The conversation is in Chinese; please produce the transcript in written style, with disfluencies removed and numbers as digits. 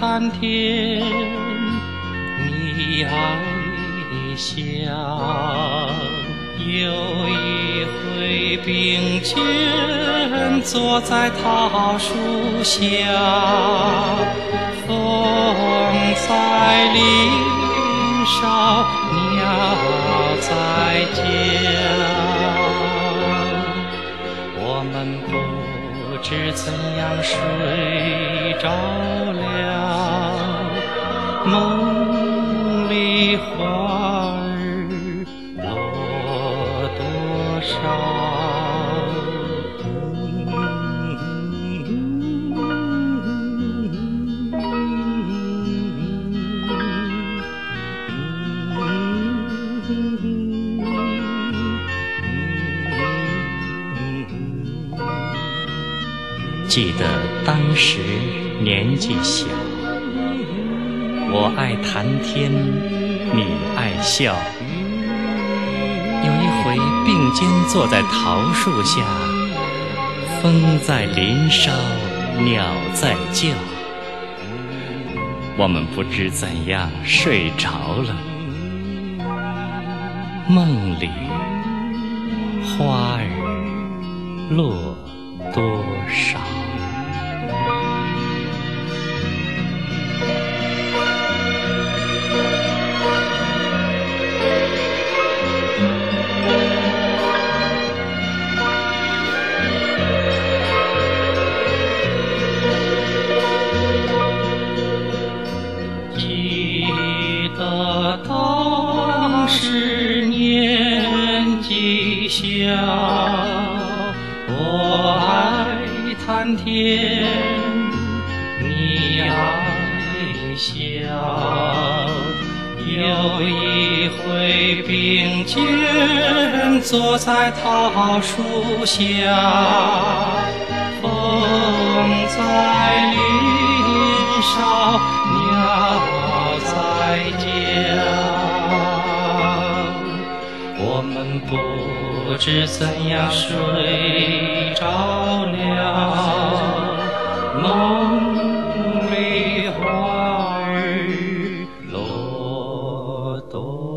谈天，你爱笑。有一回并肩坐在桃树下，风在林梢，鸟在叫。我们不知怎样睡着了，梦里花儿落多少。记得当时年纪小，我爱谈天，你爱笑。有一回并肩坐在桃树下，风在林梢，鸟在叫。我们不知怎样睡着了，梦里花儿落多少。记得当时年纪小，我爱谈天，你爱笑。有一回并肩坐在桃树下，风在林梢，鸟在叫。我们不知怎样睡着了，梦里花儿落多